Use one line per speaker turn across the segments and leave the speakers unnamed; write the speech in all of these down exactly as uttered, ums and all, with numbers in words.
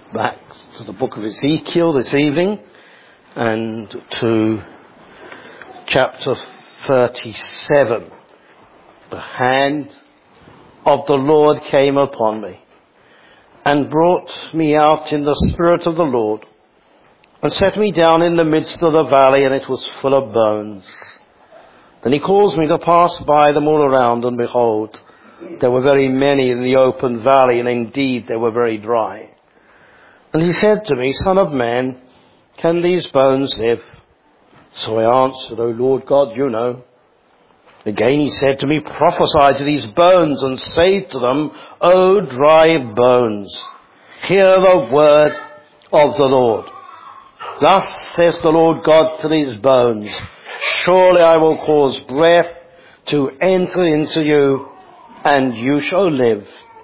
back to the book of Ezekiel this evening and to chapter thirty-seven. The hand of the Lord came upon me and brought me out in the spirit of the Lord and set me down in the midst of the valley, and it was full of bones. Then he caused me to pass by them all around, and behold, there were very many in the open valley, and indeed they were very dry. And he said to me, Son of man, can these bones live? So I answered, O Lord God, you know. Again he said to me, prophesy to these bones and say to them, O dry bones, hear the word of the Lord. Thus says the Lord God to these bones, surely I will cause breath to enter into you, and you shall live.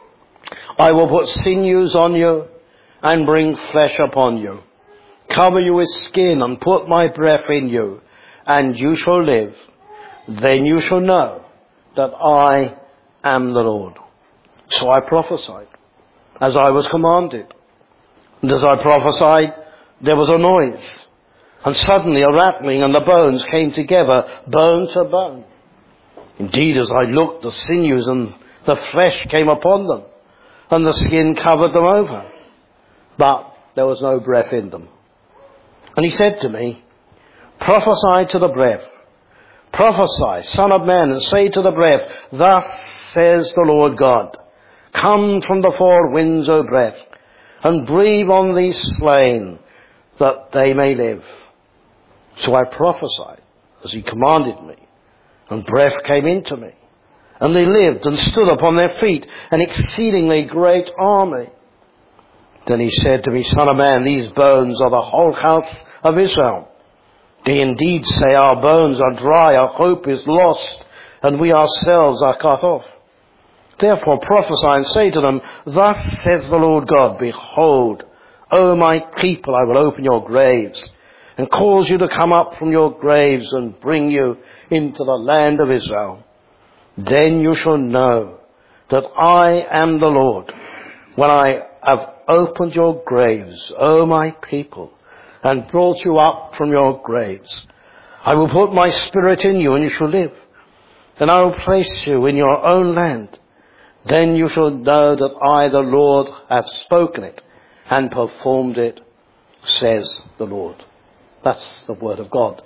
I will put sinews on you and bring flesh upon you, cover you with skin and put my breath in you, and you shall live. Then you shall know that I am the Lord. So I prophesied as I was commanded. And as I prophesied, there was a noise, and suddenly a rattling, and the bones came together, bone to bone. Indeed, as I looked, the sinews and the flesh came upon them, and the skin covered them over, but there was no breath in them. And he said to me, prophesy to the breath. Prophesy, Son of man, and say to the breath, thus says the Lord God, come from the four winds, O breath, and breathe on these slain, that they may live. So I prophesied as he commanded me, and breath came into me, and they lived and stood upon their feet, an exceedingly great army. Then he said to me, Son of man, these bones are the whole house of Israel. They indeed say, our bones are dry, our hope is lost, and we ourselves are cut off. Therefore prophesy and say to them, thus says the Lord God, behold, O my people, I will open your graves, and cause you to come up from your graves, and bring you into the land of Israel. Then you shall know that I am the Lord, when I have opened your graves, O my people, and brought you up from your graves. I will put my spirit in you, and you shall live. And I will place you in your own land. Then you shall know that I, the Lord, have spoken it and performed it, says the Lord. That's the word of God.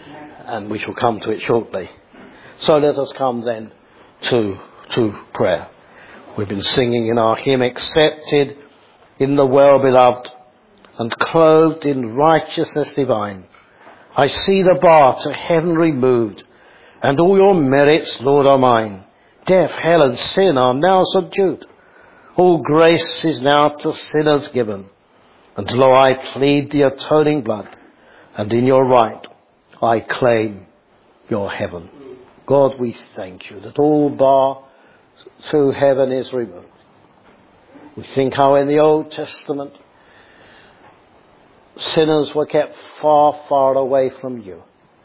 And we shall come to it shortly. So let us come then to, to prayer. We've been singing in our hymn, accepted in the well-beloved, and clothed in righteousness divine. I see the bar to heaven removed, and all your merits, Lord, are mine. Death, hell, and sin are now subdued. All grace is now to sinners given. And lo, I plead the atoning blood, and in your right I claim your heaven. God, we thank you that all bar to heaven is removed. We think how in the Old Testament sinners were kept far, far away from you.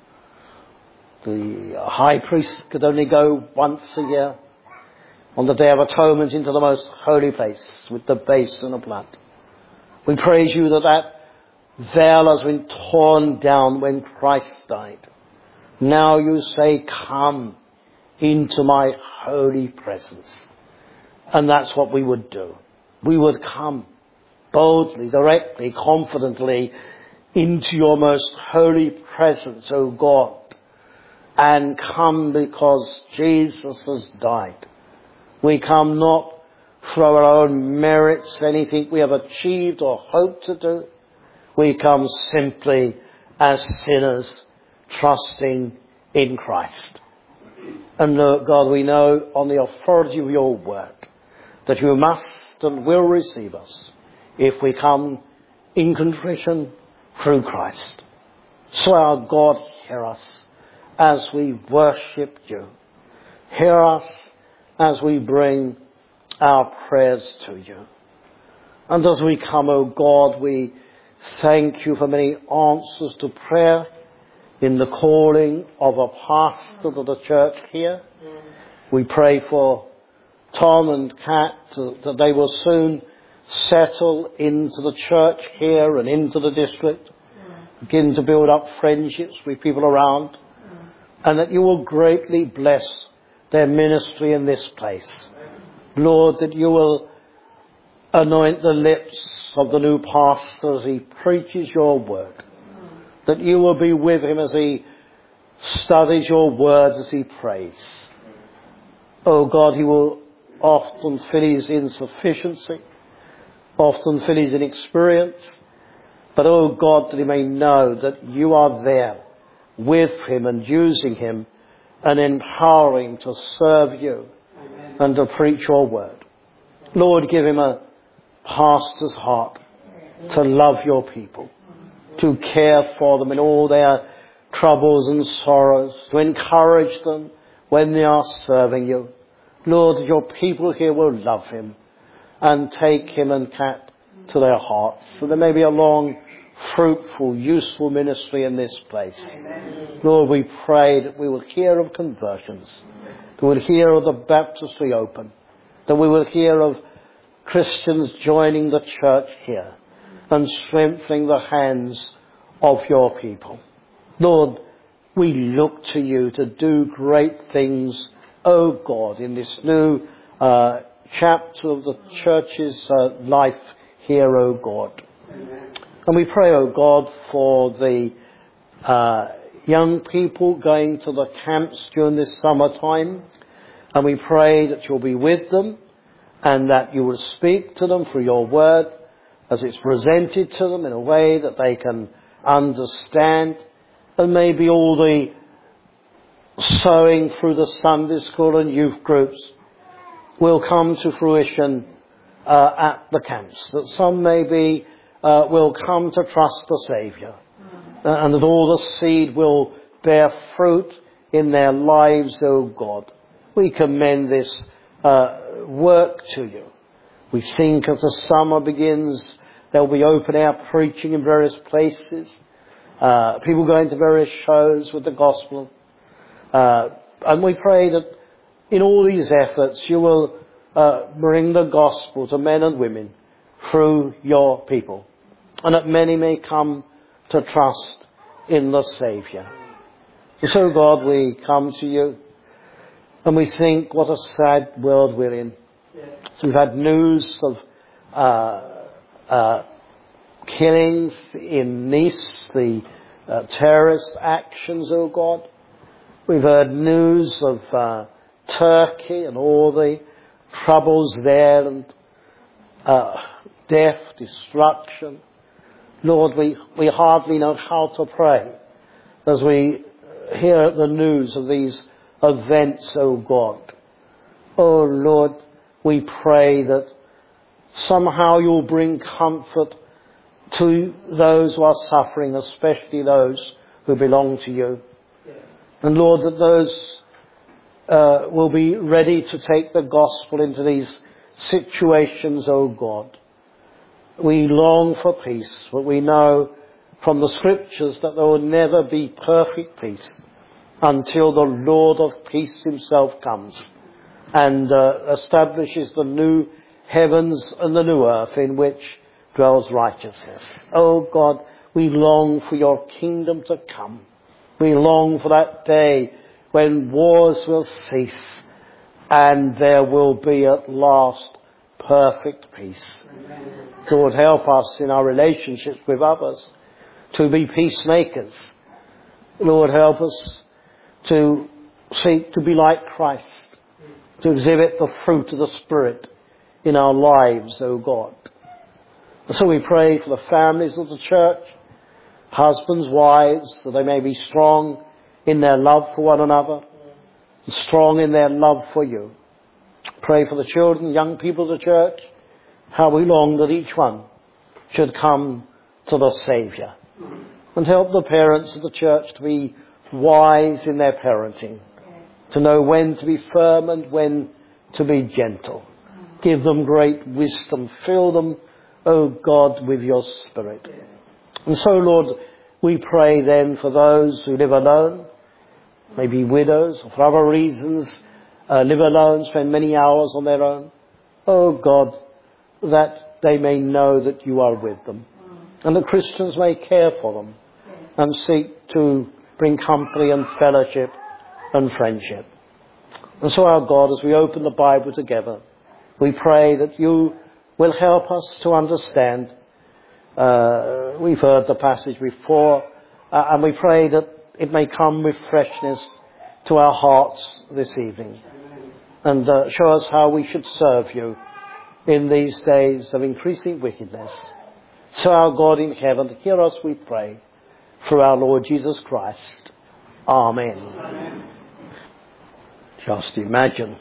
The high priest could only go once a year on the Day of Atonement into the most holy place with the basin of blood. We praise you that that veil has been torn down when Christ died. Now you say, come into my holy presence. And that's what we would do. We would come boldly, directly, confidently into your most holy presence, O God, and come because Jesus has died. We come not for our own merits, anything we have achieved or hope to do. We come simply as sinners, trusting in Christ. And Lord God, we know on the authority of your word that you must and will receive us if we come in contrition through Christ. So our God, hear us as we worship you. Hear us as we bring our prayers to you. And as we come, O God, we thank you for many answers to prayer in the calling of a pastor to the church here. We pray for Tom and Kat that they will soon settle into the church here and into the district. Begin to build up friendships with people around. And that you will greatly bless their ministry in this place. Lord, that you will anoint the lips of the new pastor as he preaches your word. That you will be with him as he studies your words, as he prays. Oh God, he will often feel his insufficiency, often feel his inexperience. But oh God, that he may know that you are there with him and using him and empowering him to serve you. Amen. And to preach your word. Lord, give him a pastor's heart to love your people, to care for them in all their troubles and sorrows, to encourage them when they are serving you. Lord, your people here will love him and take him and Kat to their hearts. So there may be a long, fruitful, useful ministry in this place. Amen. Lord, we pray that we will hear of conversions, that we will hear of the baptistry open, that we will hear of Christians joining the church here and strengthening the hands of your people. Lord, we look to you to do great things, O God, in this new uh, chapter of the church's uh, life here, O God. Amen. And we pray, O God, for the uh, young people going to the camps during this summertime. And we pray that you'll be with them and that you will speak to them through your word as it's presented to them in a way that they can understand. And maybe all the sowing through the Sunday school and youth groups will come to fruition uh, at the camps. That some maybe uh, will come to trust the Saviour. Uh, and that all the seed will bear fruit in their lives, O God. We commend this uh, work to you. We think as the summer begins, there will be open air preaching in various places. Uh, people going to various shows with the gospel. Uh, and we pray that in all these efforts you will uh, bring the gospel to men and women through your people. And that many may come to trust in the Saviour. And so God, we come to you and we think what a sad world we're in. So we've had news of uh, uh, killings in Nice, the uh, terrorist actions, oh God. We've heard news of uh, Turkey and all the troubles there and uh, death, destruction. Lord, we, we hardly know how to pray as we hear the news of these events, oh God. Oh Lord, we pray that somehow you'll bring comfort to those who are suffering, especially those who belong to you. And Lord, that those uh, will be ready to take the gospel into these situations, oh God. We long for peace, but we know from the scriptures that there will never be perfect peace until the Lord of peace himself comes and uh, establishes the new heavens and the new earth in which dwells righteousness. Oh God, we long for your kingdom to come. We long for that day when wars will cease and there will be at last perfect peace. Amen. Lord, help us in our relationships with others to be peacemakers. Lord, help us to seek to be like Christ, to exhibit the fruit of the Spirit in our lives, O God. And so we pray for the families of the church, husbands, wives, that they may be strong in their love for one another, and strong in their love for you. Pray for the children, young people of the church, how we long that each one should come to the Saviour. And help the parents of the church to be wise in their parenting, to know when to be firm and when to be gentle. Give them great wisdom. Fill them, O God, with your Spirit. And so, Lord, we pray then for those who live alone, maybe widows, or for other reasons, uh, live alone, spend many hours on their own. Oh God, that they may know that you are with them, and that Christians may care for them and seek to bring company and fellowship and friendship. And so, our God, as we open the Bible together, we pray that you will help us to understand. Uh, we've heard the passage before, uh, and we pray that it may come with freshness to our hearts this evening, and uh, show us how we should serve you in these days of increasing wickedness. So, our God in heaven, hear us, we pray, through our Lord Jesus Christ. Amen. Amen. Just imagine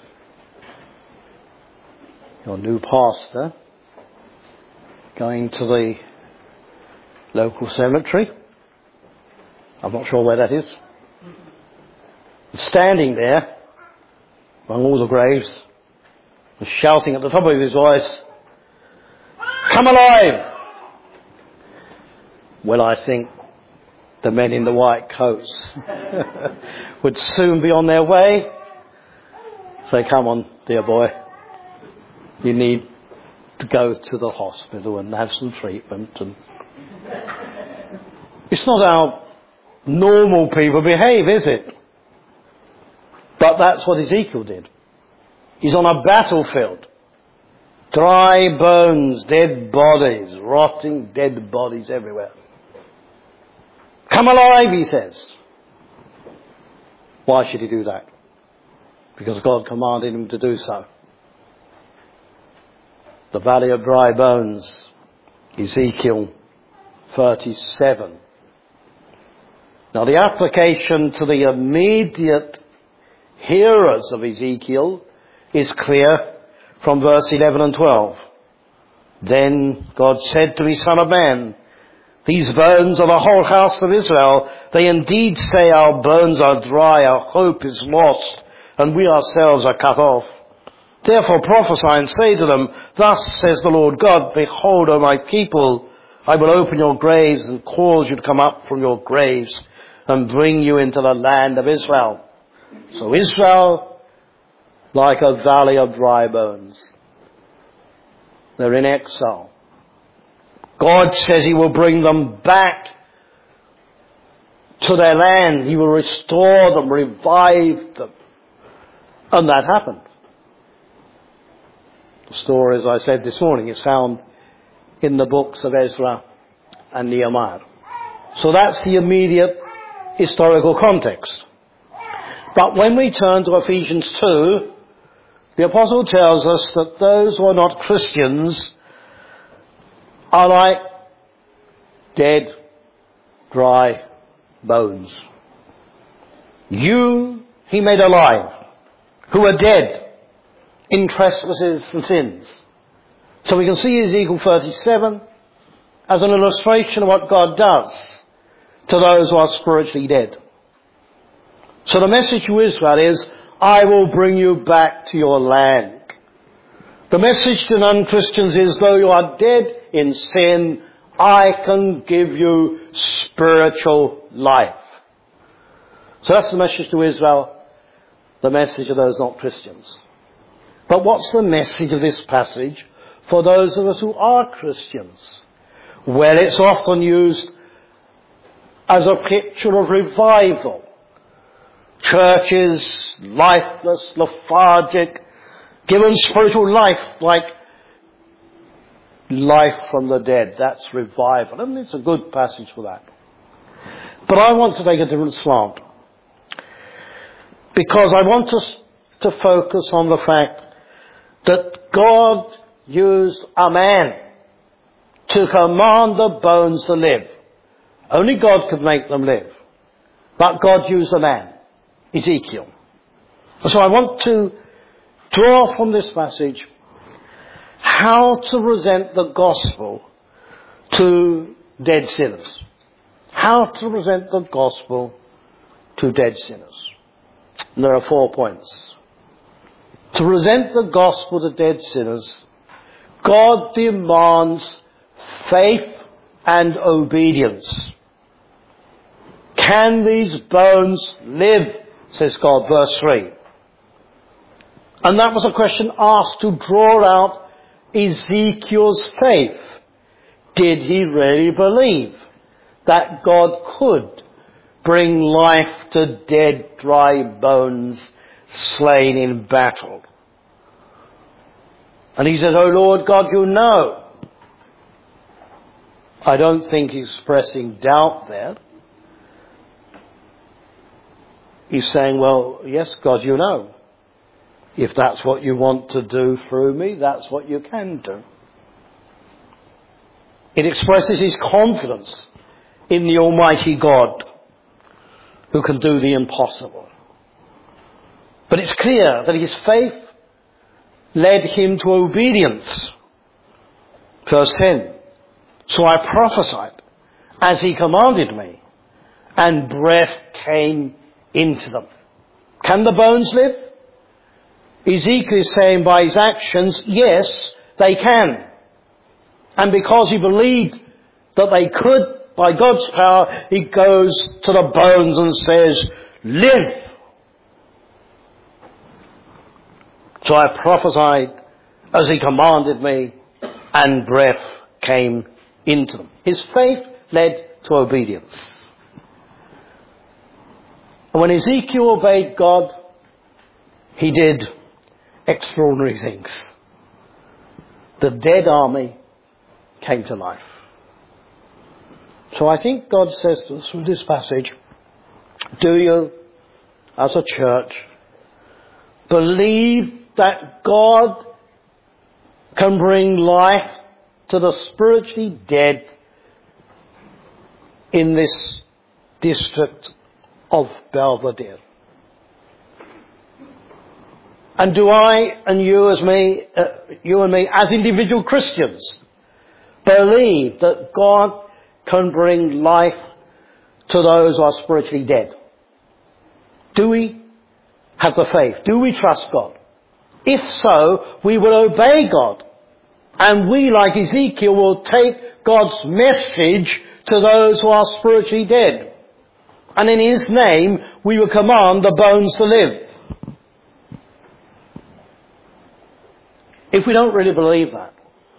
your new pastor going to the local cemetery. I'm not sure where that is. Standing there among all the graves, and shouting at the top of his voice, "Come alive!" Well, I think the men in the white coats would soon be on their way. Say, "Come on, dear boy, you need to go to the hospital and have some treatment." And it's not how normal people behave, is it? But that's what Ezekiel did. He's on a battlefield. Dry bones, dead bodies, rotting dead bodies everywhere. "Come alive," he says. Why should he do that? Because God commanded him to do so. The valley of dry bones, Ezekiel thirty-seven. Now, the application to the immediate hearers of Ezekiel is clear from verse eleven and twelve. Then God said to me, "Son of man, these bones are the whole house of Israel. They indeed say, our bones are dry, our hope is lost, and we ourselves are cut off. Therefore prophesy and say to them, thus says the Lord God, behold, O my people, I will open your graves and cause you to come up from your graves and bring you into the land of Israel." So Israel, like a valley of dry bones. They're in exile. God says he will bring them back to their land. He will restore them, revive them. And that happened. The story, as I said this morning, is found in the books of Ezra and Nehemiah. So that's the immediate historical context. But when we turn to Ephesians two, the apostle tells us that those who are not Christians are like dead, dry bones. You he made alive, who are dead in trespasses and sins. So we can see Ezekiel thirty-seven as an illustration of what God does to those who are spiritually dead. So the message to Israel is, I will bring you back to your land. The message to non-Christians is, though you are dead in sin, I can give you spiritual life. So that's the message to Israel, the message of those not Christians. But what's the message of this passage for those of us who are Christians? Well, it's often used as a picture of revival. Churches, lifeless, lethargic, given spiritual life, like life from the dead. That's revival. And it's a good passage for that. But I want to take a different slant, because I want us to focus on the fact that God used a man to command the bones to live. Only God could make them live. But God used a man, Ezekiel. So I want to draw from this passage how to present the gospel to dead sinners. How to present the gospel to dead sinners. And there are four points. To present the gospel to dead sinners, God demands faith and obedience. Can these bones live, says God, verse three. And that was a question asked to draw out Ezekiel's faith? Did he really believe that God could bring life to dead, dry bones slain in battle? And he said, "Oh Lord God, you know." I don't think he's expressing doubt there. He's saying, well, yes, God, you know. If that's what you want to do through me, that's what you can do. It expresses his confidence in the Almighty God who can do the impossible. But it's clear that his faith led him to obedience. Verse ten. So I prophesied as he commanded me, and breath came into them. Can the bones live? Ezekiel is saying by his actions, yes, they can. And because he believed that they could, by God's power, he goes to the bones and says, live. So I prophesied as he commanded me, and breath came into them. His faith led to obedience. And when Ezekiel obeyed God, he did extraordinary things. The dead army came to life. So I think God says to us through this passage, do you, as a church, believe that God can bring life to the spiritually dead in this district of Belvedere? And do I and you as me, uh, you and me as individual Christians believe that God can bring life to those who are spiritually dead? Do we have the faith? Do we trust God? If so, we will obey God. And we, like Ezekiel, will take God's message to those who are spiritually dead. And in his name, we will command the bones to live. If we don't really believe that,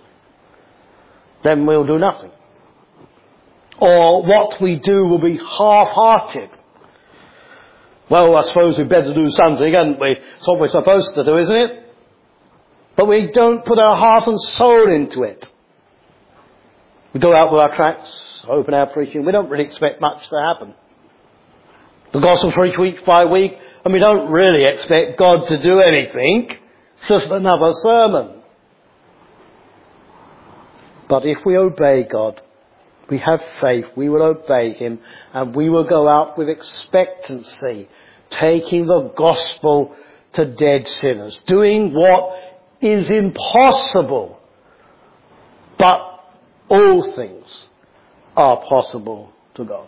then we'll do nothing. Or what we do will be half-hearted. Well, I suppose we'd better do something, hadn't we? It's what we're supposed to do, isn't it? But we don't put our heart and soul into it. We go out with our tracts, open our preaching. We don't really expect much to happen. The gospel preached week by week, and we don't really expect God to do anything. It's just another sermon. But if we obey God, we have faith, we will obey him, and we will go out with expectancy, taking the gospel to dead sinners, doing what is impossible. But all things are possible to God.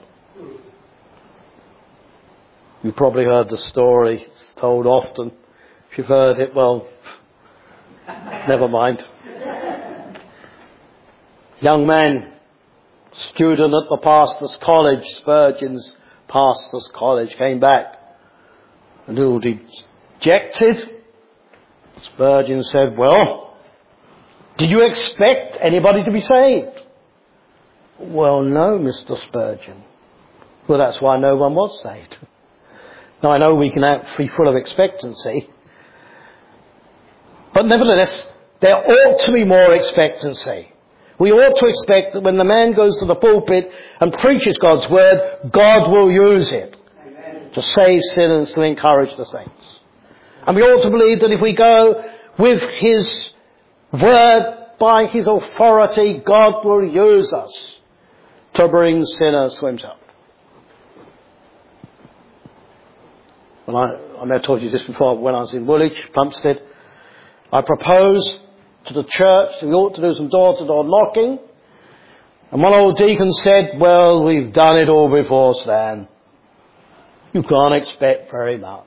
You've probably heard the story. It's told often. If you've heard it, well, never mind. Young man, student at the pastor's college, Spurgeon's pastor's college, came back a little dejected. Spurgeon said, well, did you expect anybody to be saved? Well, no, Mister Spurgeon. Well, that's why no one was saved. Now, I know we can act be full of expectancy, but nevertheless, there ought to be more expectancy. We ought to expect that when the man goes to the pulpit and preaches God's word, God will use it Amen. To save sinners, to encourage the saints. And we ought to believe that if we go with his word, by his authority, God will use us to bring sinners to himself. When I, I may have told you this before, when I was in Woolwich, Plumstead, I proposed to the church that we ought to do some door-to-door knocking. And one old deacon said, well, we've done it all before, Stan. You can't expect very much.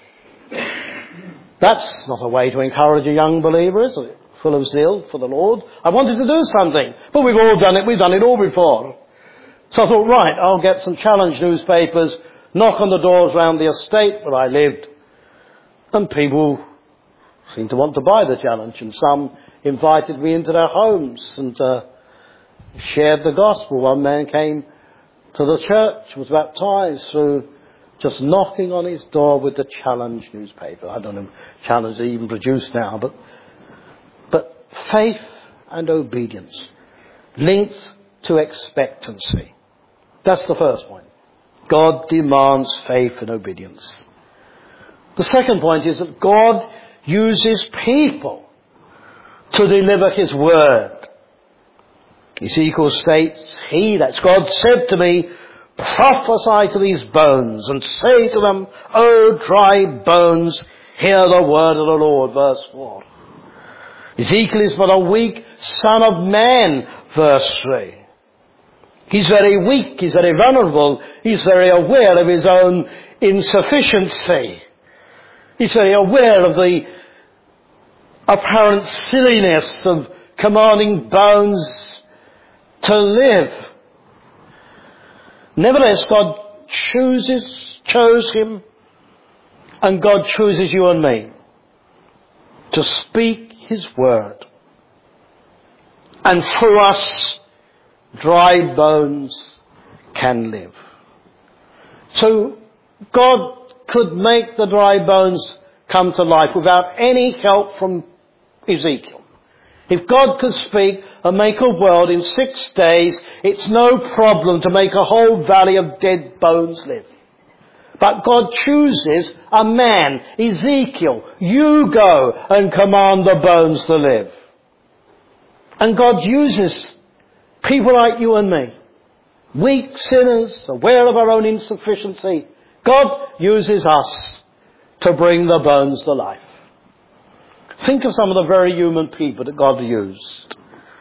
That's not a way to encourage a young believer, is it? Full of zeal for the Lord. I wanted to do something, but we've all done it. We've done it all before. So I thought, right, I'll get some challenge newspapers, knock on the doors round the estate where I lived, and people seemed to want to buy the challenge, and some invited me into their homes and uh, shared the gospel. One man came to the church, was baptized through just knocking on his door with the Challenge newspaper. I don't know if Challenge is even produced now, but but faith and obedience linked to expectancy. That's the first point. God demands faith and obedience. The second point is that God uses people to deliver his word. Ezekiel states, he, that's God, said to me, prophesy to these bones and say to them, O dry bones, hear the word of the Lord. Verse four. Ezekiel is but a weak son of man. Verse three. He's very weak, he's very vulnerable, he's very aware of his own insufficiency. He's very aware of the apparent silliness of commanding bones to live. Nevertheless, God chooses, chose him, and God chooses you and me to speak his word. And through us, dry bones can live. So God could make the dry bones come to life without any help from Ezekiel. If God could speak and make a world in six days, it's no problem to make a whole valley of dead bones live. But God chooses a man, Ezekiel. You go and command the bones to live. And God uses people like you and me, weak sinners, aware of our own insufficiency. God uses us to bring the bones to life. Think of some of the very human people that God used.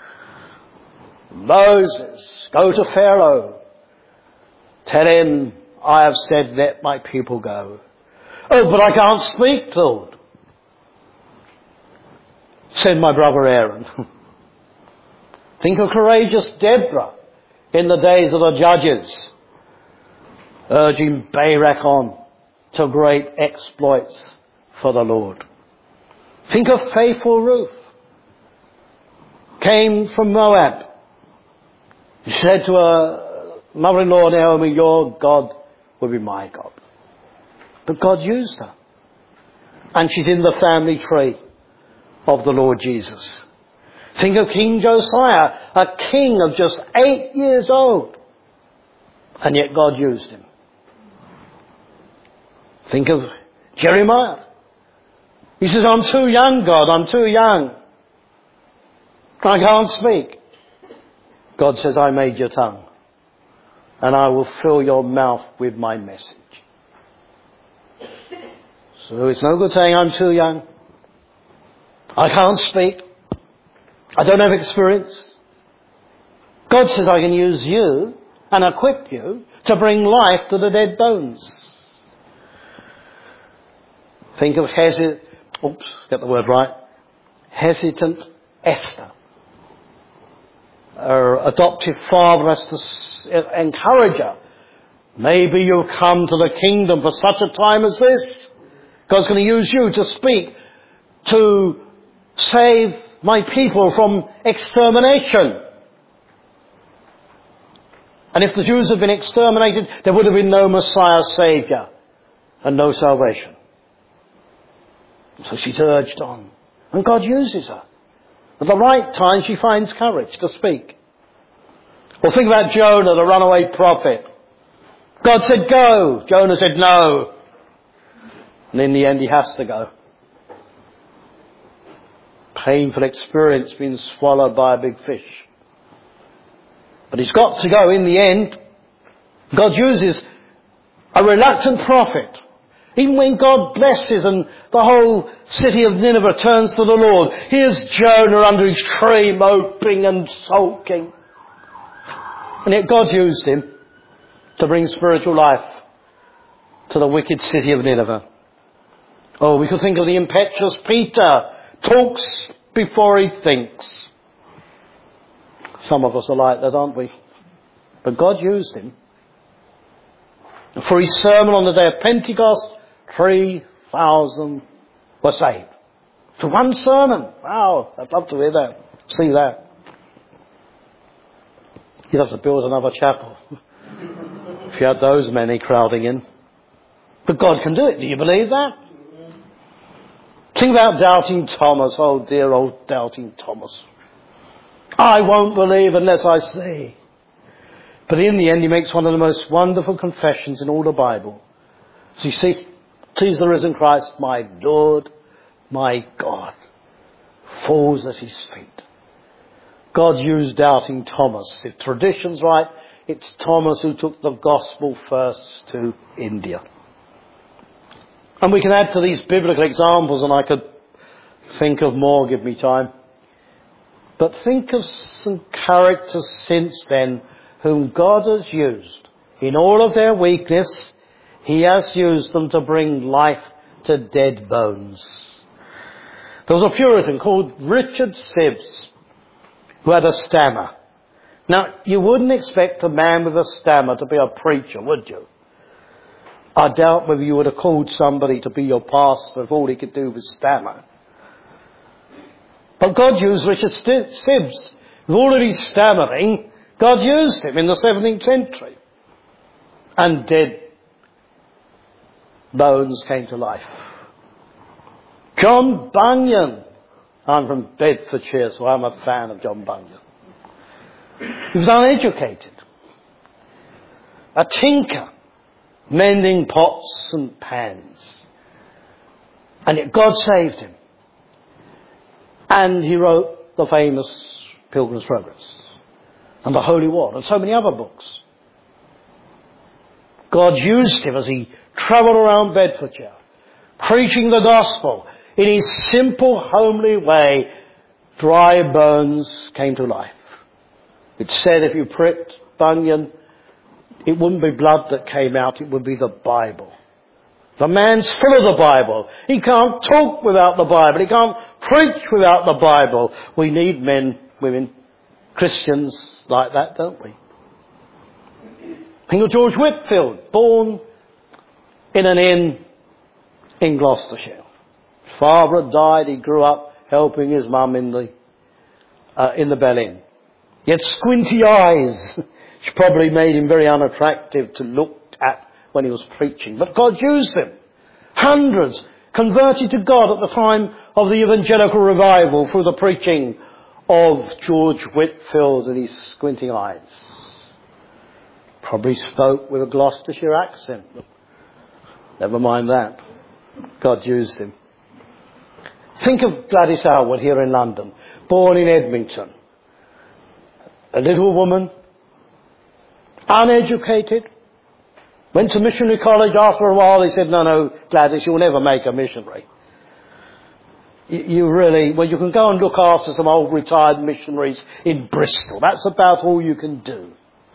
Moses, go to Pharaoh. Tell him, I have said, let my people go. Oh, but I can't speak, Lord. Send my brother Aaron. Think of courageous Deborah in the days of the judges, urging Barak on to great exploits for the Lord. Think of faithful Ruth. Came from Moab. She said to her mother-in-law Naomi, your God will be my God. But God used her. And she's in the family tree of the Lord Jesus. Think of King Josiah, a king of just eight years old. And yet God used him. Think of Jeremiah. He says, I'm too young, God, I'm too young. I can't speak. God says, I made your tongue, and I will fill your mouth with my message. So it's no good saying I'm too young. I can't speak. I don't have experience. God says I can use you and equip you to bring life to the dead bones. Think of hesitant, oops, get the word right, hesitant Esther. Her adoptive father has to encourage her. Maybe you'll come to the kingdom for such a time as this. God's going to use you to speak, to save my people from extermination. And if the Jews had been exterminated, there would have been no Messiah Saviour and no salvation. So she's urged on. And God uses her. At the right time, she finds courage to speak. Or think about Jonah, the runaway prophet. God said, go. Jonah said, no. And in the end, he has to go. Painful experience, being swallowed by a big fish. But he's got to go in the end. God uses a reluctant prophet. Even when God blesses and the whole city of Nineveh turns to the Lord, here's Jonah under his tree moping and sulking. And yet God used him to bring spiritual life to the wicked city of Nineveh. Oh, we could think of the impetuous Peter, talks before he thinks. Some of us are like that, aren't we? But God used him. For his sermon on the day of Pentecost, three thousand were saved. For one sermon. Wow, I'd love to hear that. See that. You'd have to build another chapel if you had those many crowding in. But God can do it. Do you believe that? Think about doubting Thomas. Oh, dear old doubting Thomas. I won't believe unless I see. But in the end, he makes one of the most wonderful confessions in all the Bible. So you see, sees the risen Christ, my Lord, my God, falls at his feet. God used doubting Thomas. If tradition's right, it's Thomas who took the gospel first to India. And we can add to these biblical examples, and I could think of more, give me time. But think of some characters since then whom God has used. In all of their weakness, he has used them to bring life to dead bones. There was a Puritan called Richard Sibbes who had a stammer. Now, you wouldn't expect a man with a stammer to be a preacher, would you? I doubt whether you would have called somebody to be your pastor if all he could do was stammer. But God used Richard Sibbes. With all of his stammering, God used him in the seventeenth century. And dead bones came to life. John Bunyan. I'm from Bedfordshire, so I'm a fan of John Bunyan. He was uneducated. A tinker, mending pots and pans. And yet God saved him. And he wrote the famous Pilgrim's Progress and the Holy War and so many other books. God used him as he travelled around Bedfordshire, preaching the gospel in his simple, homely way. Dry bones came to life. It said if you pricked Bunyan, it wouldn't be blood that came out, it would be the Bible. The man's full of the Bible. He can't talk without the Bible. He can't preach without the Bible. We need men, women, Christians like that, don't we? Think of George Whitfield, born in an inn in Gloucestershire. His father had died. He grew up helping his mum in the uh, in the Bell Inn. He had squinty eyes, which probably made him very unattractive to look at when he was preaching. But God used him. Hundreds converted to God at the time of the evangelical revival through the preaching of George Whitfield and his squinting eyes. Probably spoke with a Gloucestershire accent. But never mind that. God used him. Think of Gladys Aylward here in London, born in Edmonton. A little woman, uneducated, went to missionary college. After a while they said, no, no, Gladys, you'll never make a missionary. You, you really, well, you can go and look after some old retired missionaries in Bristol. That's about all you can do.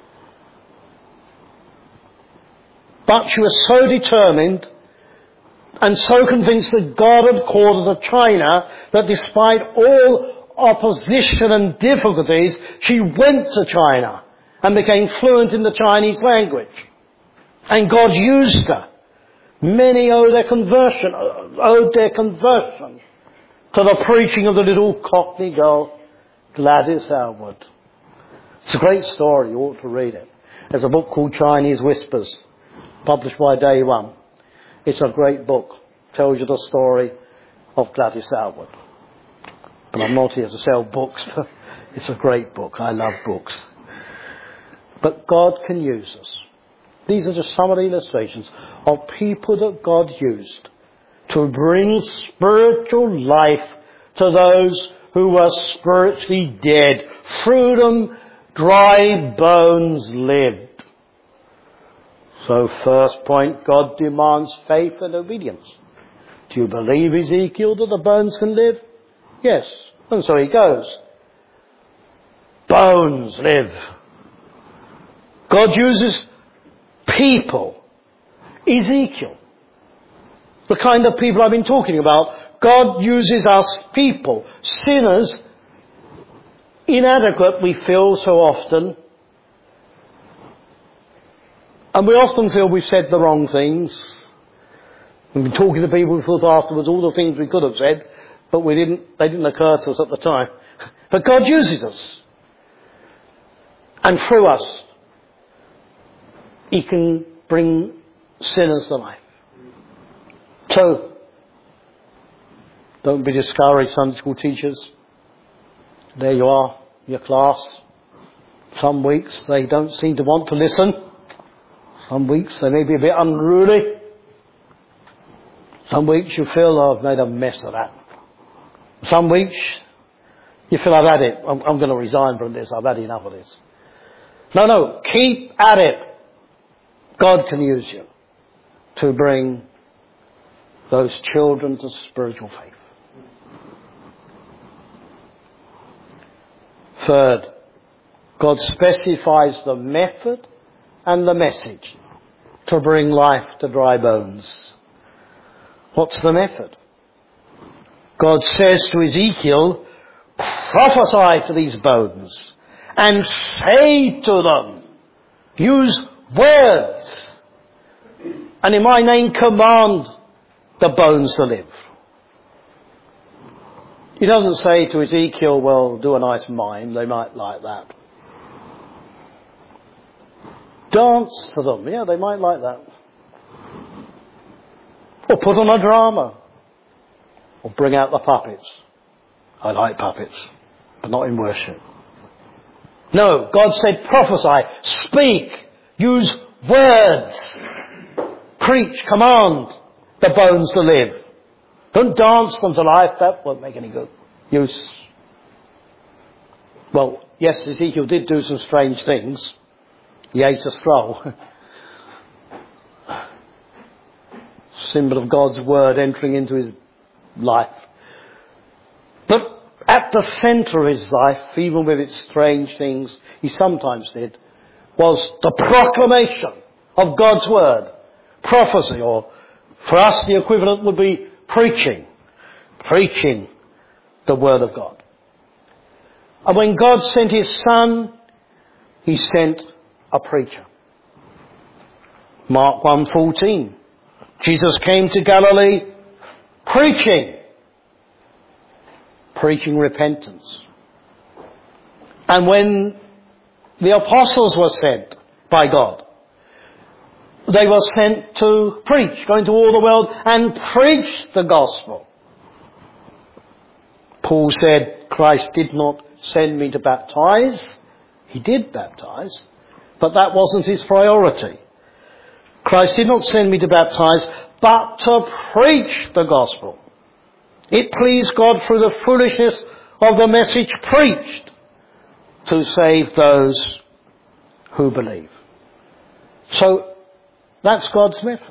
But she was so determined and so convinced that God had called her to China that despite all opposition and difficulties, she went to China and became fluent in the Chinese language. And God used her. Many owed their conversion, owed their conversion to the preaching of the little Cockney girl, Gladys Aylward. It's a great story. You ought to read it. There's a book called Chinese Whispers, published by Day One. It's a great book. Tells you the story of Gladys Aylward. But I'm not here to sell books. It's a great book. I love books. But God can use us. These are just some of the illustrations of people that God used to bring spiritual life to those who were spiritually dead. Through them, dry bones lived. So first point, God demands faith and obedience. Do you believe, Ezekiel, that the bones can live? Yes. And so he goes. Bones live. God uses people. Ezekiel. The kind of people I've been talking about. God uses us people. Sinners. Inadequate, we feel so often. And we often feel we've said the wrong things. We've been talking to people who thought afterwards all the things we could have said, but we didn't, they didn't occur to us at the time. But God uses us. And through us, He can bring sinners to life. So, don't be discouraged, Sunday school teachers. There you are, your class. Some weeks they don't seem to want to listen. Some weeks they may be a bit unruly. Some weeks you feel, oh, I've made a mess of that. Some weeks you feel, I've had it. I'm, I'm going to resign from this. I've had enough of this. No, no. Keep at it. God can use you to bring those children to spiritual faith. Third, God specifies the method and the message to bring life to dry bones. What's the method? God says to Ezekiel, prophesy to these bones and say to them, use words, and in my name command the bones to live. He doesn't say to Ezekiel, well, do a nice mime, they might like that. Dance to them, yeah, they might like that. Or put on a drama. Or bring out the puppets. I like puppets, but not in worship. No, God said prophesy, speak, use words, preach, command the bones to live. Don't dance them to life, that won't make any good use. Well, yes, Ezekiel did do some strange things. He ate a scroll. Symbol of God's word entering into his life. But at the centre of his life, even with its strange things he sometimes did, was the proclamation of God's word. Prophecy, or for us the equivalent would be preaching. Preaching the word of God. And when God sent his Son, he sent a preacher. Mark one fourteen. Jesus came to Galilee preaching. Preaching repentance. And when the apostles were sent by God, they were sent to preach, go into all the world and preach the gospel. Paul said, Christ did not send me to baptize. He did baptize, but that wasn't his priority. Christ did not send me to baptize, but to preach the gospel. It pleased God through the foolishness of the message preached to save those who believe. So that's God's method.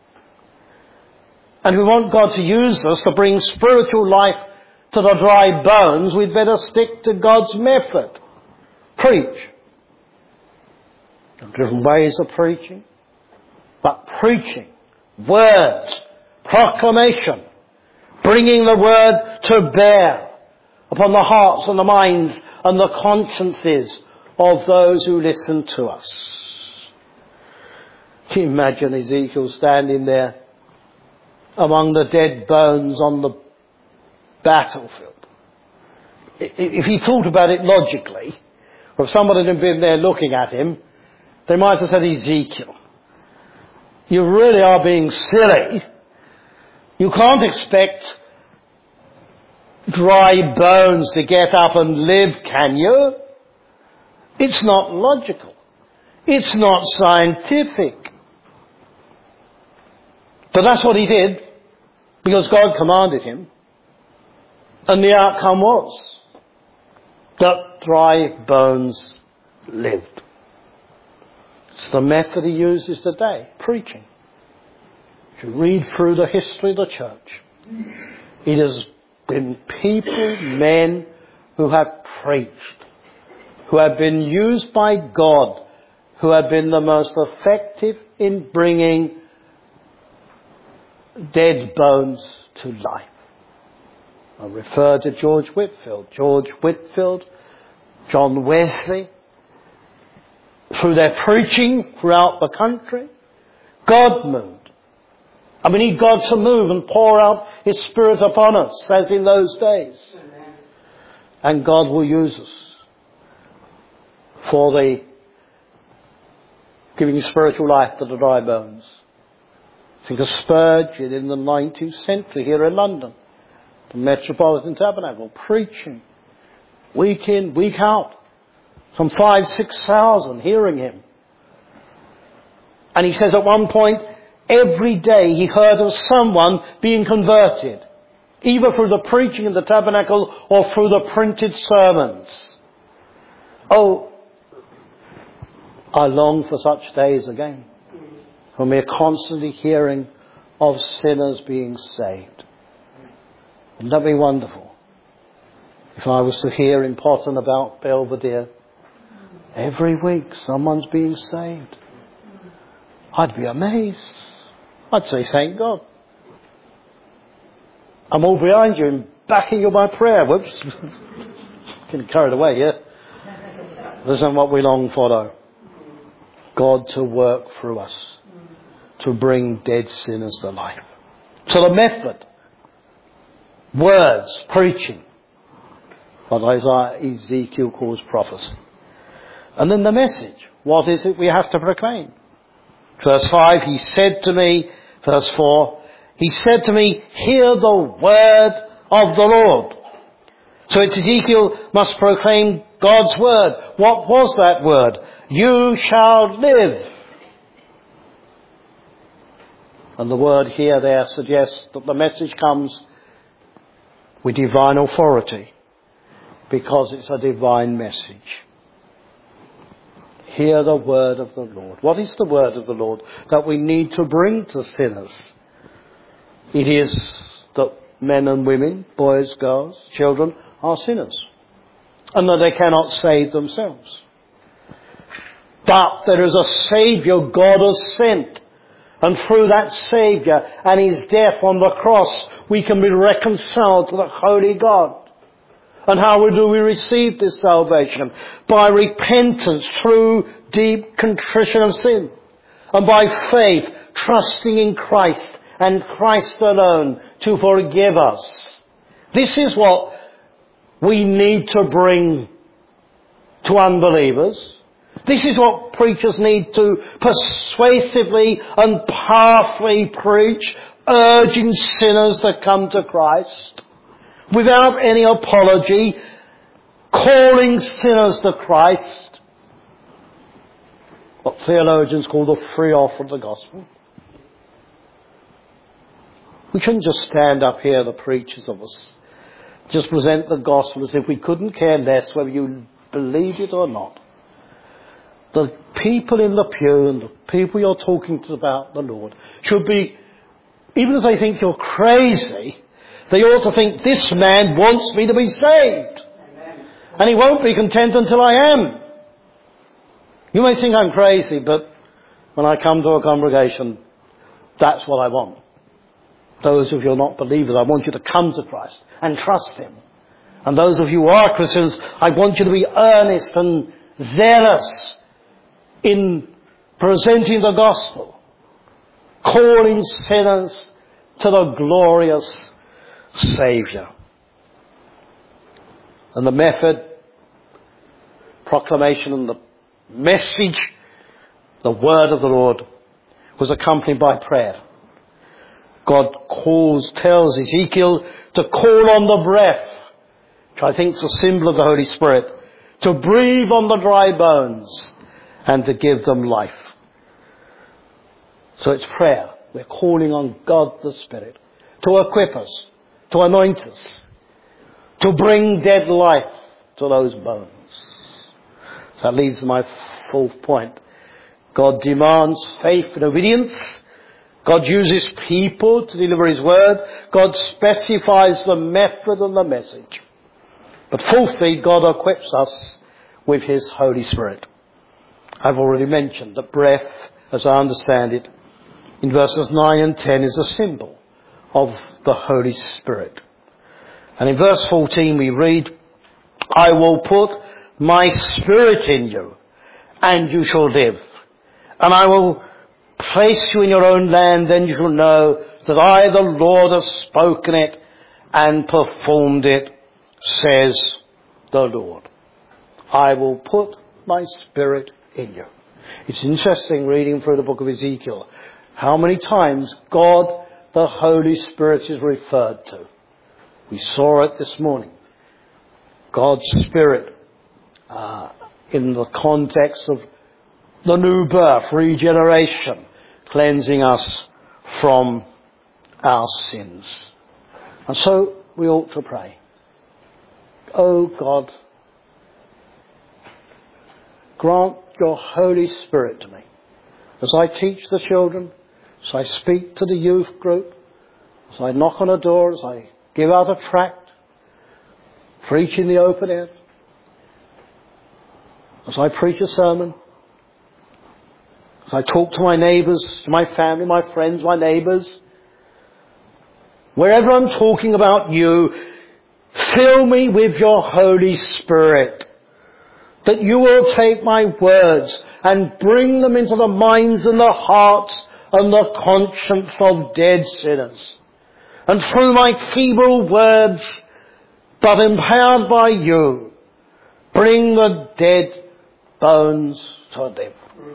And we want God to use us to bring spiritual life to the dry bones. We'd better stick to God's method. Preach. There are different ways of preaching. But preaching, words, proclamation, bringing the word to bear upon the hearts and the minds and the consciences of those who listen to us. Can you imagine Ezekiel standing there among the dead bones on the battlefield? If he thought about it logically, or if somebody had been there looking at him, they might have said, Ezekiel, you really are being silly. You can't expect dry bones to get up and live, can you? It's not logical. It's not scientific. But that's what he did, because God commanded him. And the outcome was that dry bones lived. It's the method he uses today, preaching. If you read through the history of the church, it has been people, men, who have preached, who have been used by God, who have been the most effective in bringing dead bones to life. I refer to George Whitefield. George Whitefield, John Wesley, through their preaching throughout the country, God moved And we need God to move and pour out His Spirit upon us, as in those days. Amen. And God will use us for the giving spiritual life to the dry bones. Think of Spurgeon in the nineteenth century here in London, the Metropolitan Tabernacle, preaching week in, week out. Some five, six thousand hearing him. And he says at one point, every day he heard of someone being converted, either through the preaching in the tabernacle or through the printed sermons. Oh, I long for such days again, when we are constantly hearing of sinners being saved. Wouldn't that be wonderful? If I was to hear in Potton about Belvedere, every week someone's being saved, I'd be amazed. I'd say, thank God. I'm all behind you and backing you by prayer. Whoops. Getting carried away, yeah? This isn't what we long for, though. God to work through us, to bring dead sinners to life. So the method, words, preaching, what Isaiah, Ezekiel calls prophecy. And then the message, what is it we have to proclaim? Verse five, he said to me, verse four, he said to me, hear the word of the Lord. So it's Ezekiel must proclaim God's word. What was that word? You shall live. And the word here there suggests that the message comes with divine authority, because it's a divine message. Hear the word of the Lord. What is the word of the Lord that we need to bring to sinners? It is that men and women, boys, girls, children are sinners, and that they cannot save themselves. But there is a Saviour God has sent, and through that Saviour and His death on the cross, we can be reconciled to the Holy God. And how do we receive this salvation? By repentance through deep contrition of sin, and by faith, trusting in Christ and Christ alone to forgive us. This is what we need to bring to unbelievers. This is what preachers need to persuasively and powerfully preach, urging sinners to come to Christ, without any apology, calling sinners to Christ. What theologians call the free offer of the gospel. We shouldn't just stand up here, the preachers of us, just present the gospel as if we couldn't care less whether you believe it or not. The people in the pew and the people you're talking to about the Lord should be, even if they think you're crazy, they ought to think, this man wants me to be saved. Amen. And he won't be content until I am. You may think I'm crazy, but when I come to a congregation, that's what I want. Those of you who are not believers, I want you to come to Christ and trust Him. And those of you who are Christians, I want you to be earnest and zealous in presenting the gospel, calling sinners to the glorious Saviour. And the method, proclamation and the message, the word of the Lord, was accompanied by prayer. God calls, tells Ezekiel to call on the breath, which I think is a symbol of the Holy Spirit, to breathe on the dry bones and to give them life. So it's prayer. We're calling on God the Spirit to equip us, to anoint us, to bring dead life to those bones. That leads to my fourth point. God demands faith and obedience. God uses people to deliver His word. God specifies the method and the message. But fourthly, God equips us with His Holy Spirit. I've already mentioned that breath, as I understand it, in verses nine and ten is a symbol of the Holy Spirit. And in verse fourteen we read, I will put my Spirit in you, and you shall live. And I will place you in your own land, then you shall know that I, the Lord, have spoken it and performed it, says the Lord. I will put my Spirit in you. It's interesting reading through the book of Ezekiel how many times God, the Holy Spirit, is referred to. We saw it this morning. God's Spirit uh, in the context of the new birth, regeneration, cleansing us from our sins. And so we ought to pray. Oh God, grant your Holy Spirit to me as I teach the children, as I speak to the youth group, as I knock on a door, as I give out a tract, preach in the open air, as I preach a sermon, as I talk to my neighbours, to my family, my friends, my neighbours, wherever I'm talking about you, fill me with your Holy Spirit, that you will take my words and bring them into the minds and the hearts and the conscience of dead sinners. And through my feeble words, but empowered by you, bring the dead bones to life.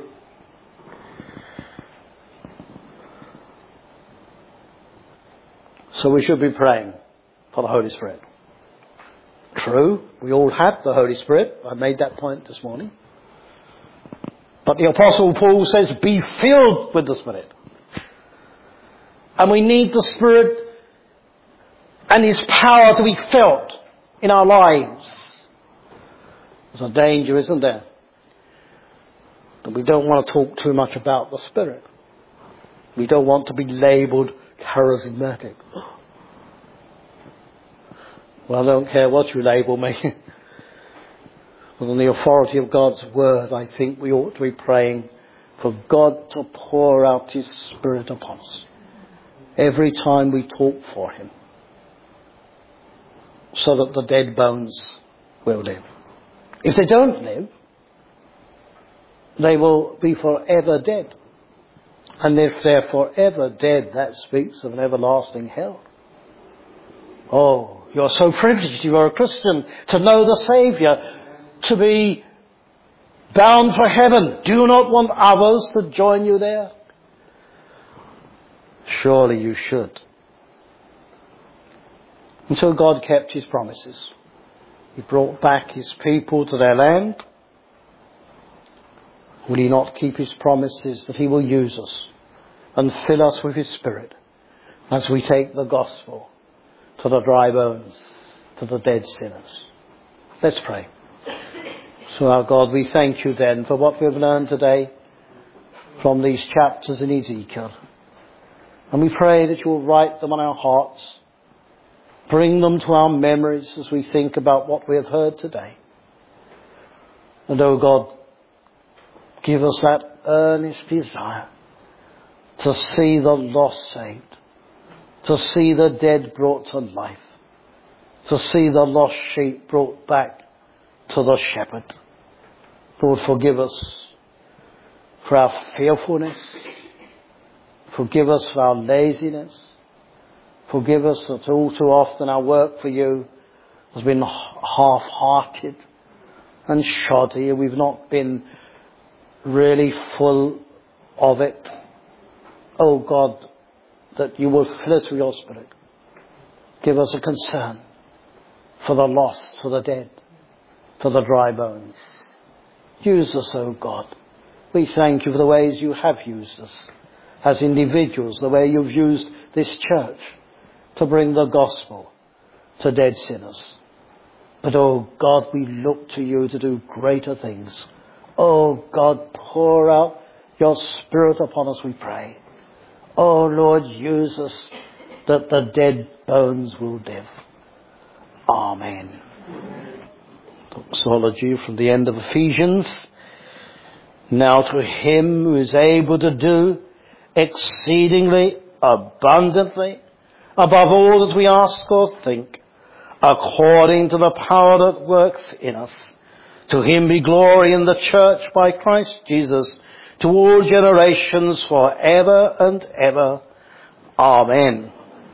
So we should be praying for the Holy Spirit. True, we all have the Holy Spirit. I made that point this morning. But the Apostle Paul says, be filled with the Spirit. And we need the Spirit and His power to be felt in our lives. There's a danger, isn't there? That we don't want to talk too much about the Spirit. We don't want to be labelled charismatic. Well, I don't care what you label me. But on the authority of God's word, I think we ought to be praying for God to pour out His Spirit upon us every time we talk for Him, so that the dead bones will live. If they don't live, they will be forever dead. And if they're forever dead, that speaks of an everlasting hell. Oh, you're so privileged, you are a Christian, to know the Saviour, to be bound for heaven. Do you not want others to join you there? Surely you should. And so God kept His promises. He brought back His people to their land. Will He not keep His promises that He will use us and fill us with His Spirit as we take the gospel to the dry bones, to the dead sinners? Let's pray. So our God, we thank you then for what we've learned today from these chapters in Ezekiel. And we pray that you will write them on our hearts, bring them to our memories as we think about what we have heard today. And oh God, give us that earnest desire to see the lost saved, to see the dead brought to life, to see the lost sheep brought back to the shepherd. Lord, forgive us for our fearfulness. Forgive us for our laziness. Forgive us that all too often our work for you has been half-hearted and shoddy. We've not been really full of it. Oh God, that you will fill us with your Spirit. Give us a concern for the lost, for the dead, for the dry bones. Use us, oh God. We thank you for the ways you have used us as individuals, the way you've used this church to bring the gospel to dead sinners. But oh God, we look to you to do greater things. Oh God, pour out your Spirit upon us, we pray. Oh Lord, use us that the dead bones will live. Amen. Doxology from the end of Ephesians. Now to Him who is able to do exceedingly abundantly above all that we ask or think, according to the power that works in us. To Him be glory in the church by Christ Jesus, to all generations forever and ever. Amen.